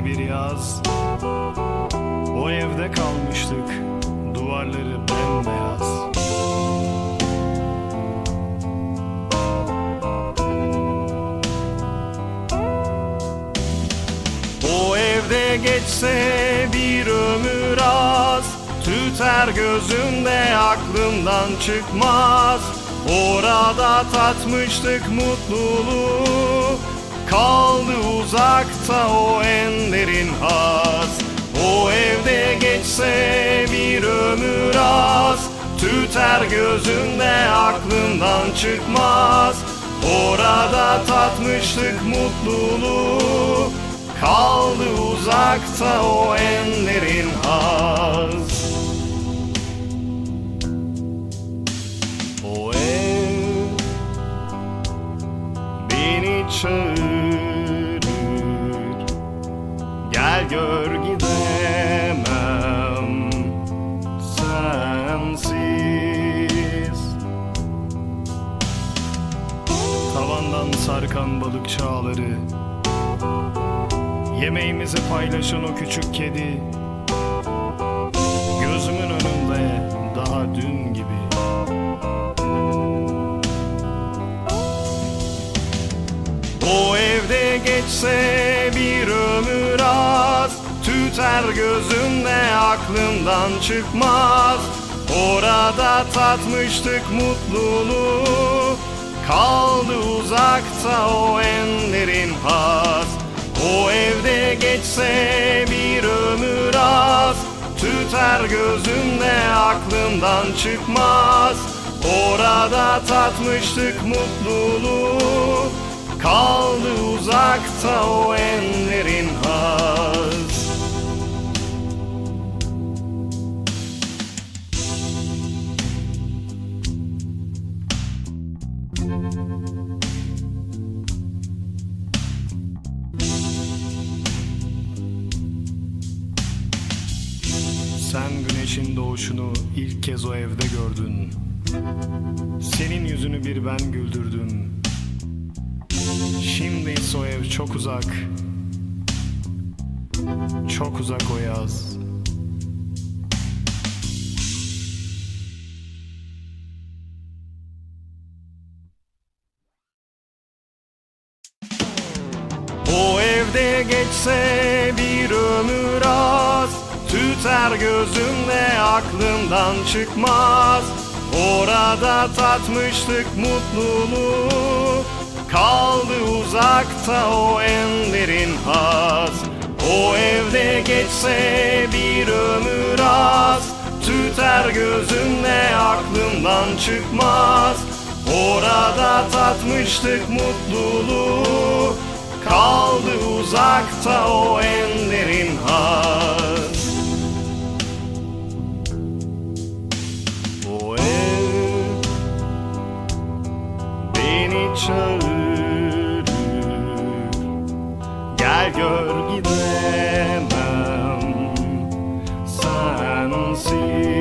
bir yaz. O evde kalmıştık, duvarları bembeyaz. O evde geçse bir ömür az, tüter gözümde aklımdan çıkmaz. Orada tatmıştık mutluluğu, kaldı uzakta o en derin haz. O evde geçse bir ömür az, tüter gözümde aklımdan çıkmaz. Orada tatmıştık mutluluğu, kaldı uzakta o en derin haz. O ev beni çağırır, gel gör gidemem sensiz. Tavandan sarkan balık çağları, yemeğimizi paylaşan o küçük kedi, gözümün önünde daha dün gibi. O evde geçse bir ömür az, tüter gözümde aklımdan çıkmaz. Orada tatmıştık mutluluğu, kaldı uzakta o en derin haz. O evde geçse bir ömür az, tüter gözümde aklımdan çıkmaz. Orada tatmıştık mutluluğu, kaldı uzakta o en derin haz. Sen güneşin doğuşunu ilk kez o evde gördün. Senin yüzünü bir ben güldürdüm. Şimdi ise o ev çok uzak, çok uzak o yaz. O evde geçse bir ömür az, tüter gözümde aklımdan çıkmaz. Orada tatmıştık mutluluğu, kaldı uzakta o en derin haz. O evde geçse bir ömür az, tüter gözümde aklımdan çıkmaz. Orada tatmıştık mutluluğu, kaldı uzakta o en derin haz. O ev beni çağırır, gel gör gidemem sensiz.